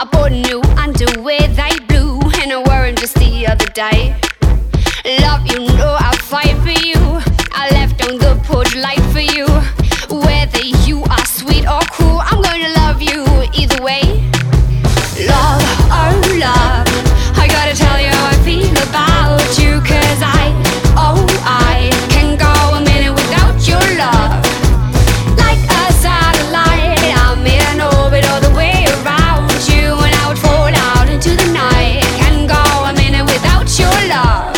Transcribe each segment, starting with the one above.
I bought new underwear, they blue, and I wore them just the other day. Love, you know I'll fight for you. I left on the porch light for you. Whether you are sweet or cruel, I'm gonna love you either way. Love, oh love, I gotta tell you how I feel about you. Cause I can go a minute without your love. Like a satellite, I'm in orbit all the way around you, and I would fall out into the night. Can go a minute without your love.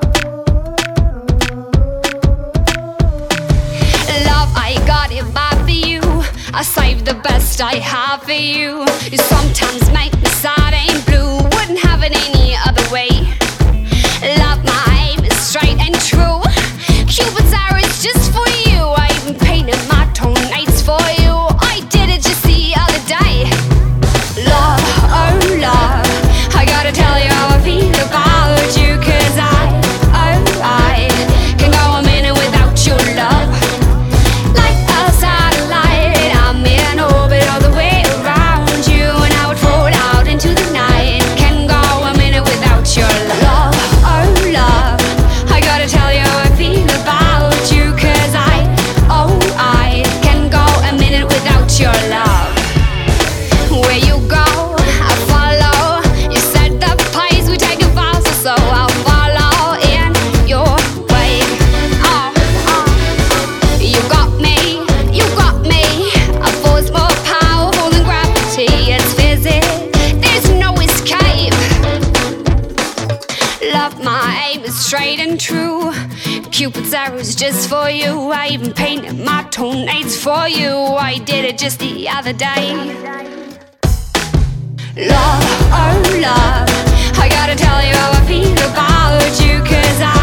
Love, I got it bad for you. I saved the best I have for you. You sometimes make me sad and blue. Wouldn't have it any other way. Love, my aim is straight and true. Cupid's arrow is just for you. I even painted my toenails for you. I did it just the other day. Love, oh love, I gotta tell you how I feel about you. Cause I can go a minute without your love. Like a satellite, I'm in orbit all the way around you, and I would fall out into the night. Can go a minute without your love. Oh love, I gotta tell you how I feel about you. Cause I can go a minute without your love. Where you go, I follow. You set the pace, we take a vow, so I'll follow in your way. You got me, you got me. A force more powerful than gravity. It's physics, there's no escape. Love, my aim is straight and true. Cupid's arrow's just for you. I even painted my toenails for you. I did it just the other day. Love, oh love, I gotta tell you how I feel about you. Cause